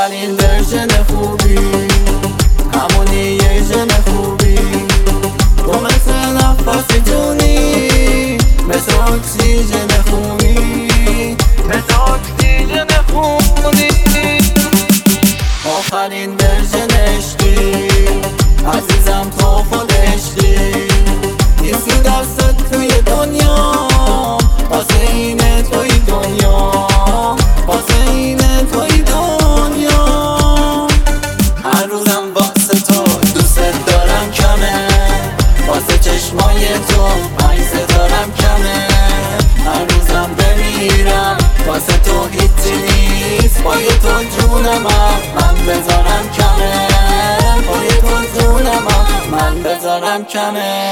آخرین ورژن خوبی، همونی یه ژن خوبی، تو مثل نفس جونی، مثل اکسیژن خونی، مثل اکسیژن خونی. آخرین ورژن عشقی، عزیزم تو خود عشقی، نیستی دستت توی دنیا، واسه اینه توی دنیا، واسه اینه توی دنیا. هر روزم واسه تو دوست دارم کمه، واسه چشمای تو 5 ستارم کمه. هر روزم بمیرم واسه تو هیچی نیست، پای تو جونم من بذارم کمه، پای تو جونم من بذارم کمه.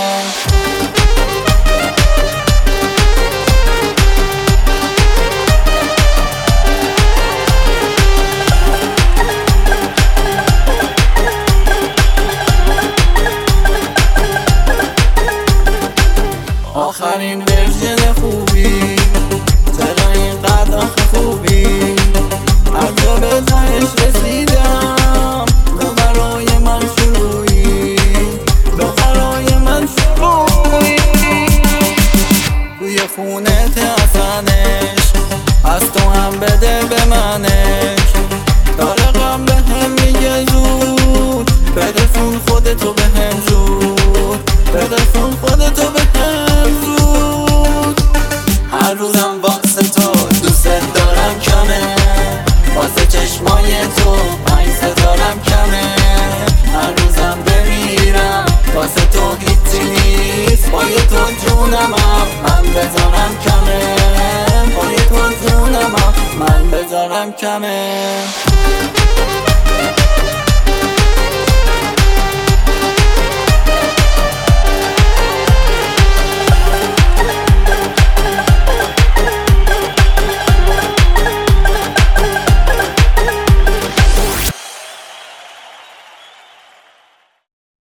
آخرین ورژن خوبی، چرا اینقدر آخه خوبی، هر جا به تهش رسیدم، تو برای من شروعی، تو برای من شروعی. توی خونت حسنش، از تو هم بده به منش، داره غم به هم میگه زود، بدفون خودتو به هم زود، بدفون خودتو به هم زود. هر روزم واسه تو دوست دارم کمه، واسه چشمای تو 5 ستارم کمه. هر روزم بمیرم واسه تو هیچی نیست، پای تو جونم من بذارم کمه، پای تو جونم من بذارم کمه.